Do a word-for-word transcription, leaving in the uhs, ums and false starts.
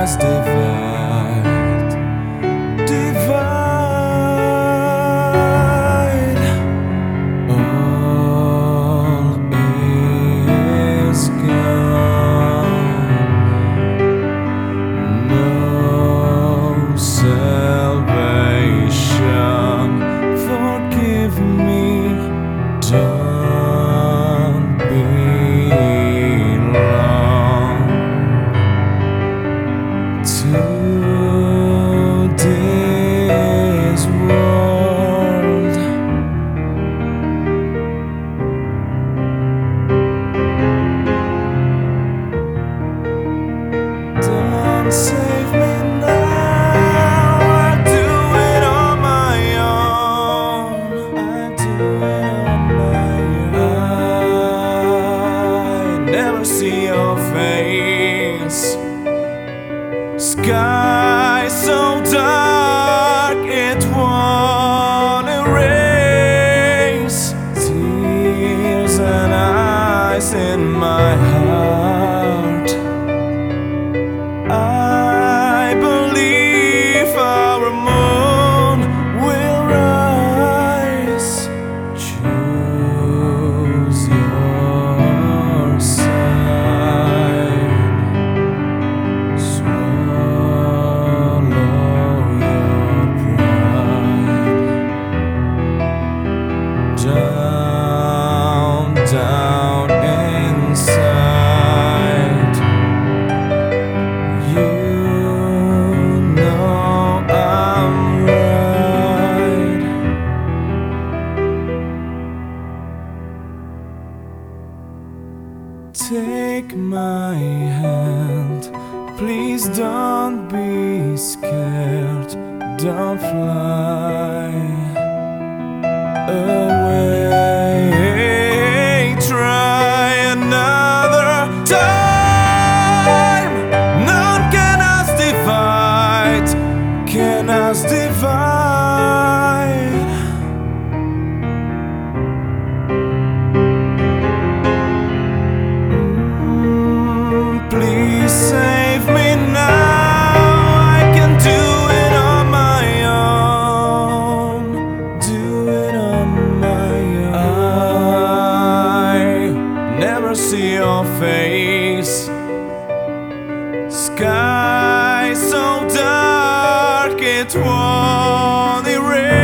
us divide, divide. All is gone, no salvation. Forgive me, don't be long to this world. Don't save me now, I do it on my own. I do it on my own. I never see your face. Sky so dark it won't erase tears and ice in my heart. I believe our moon will rise. Choose your side. Swallow your pride. Down, down inside. You know I'm right. Take my hand, please don't be scared. Don't fly away. Try another time. None can us divide, can us divide. Mm, please save me now. I can do it on my own. Do it on my own. I never see your face. Sky so dark it won't erase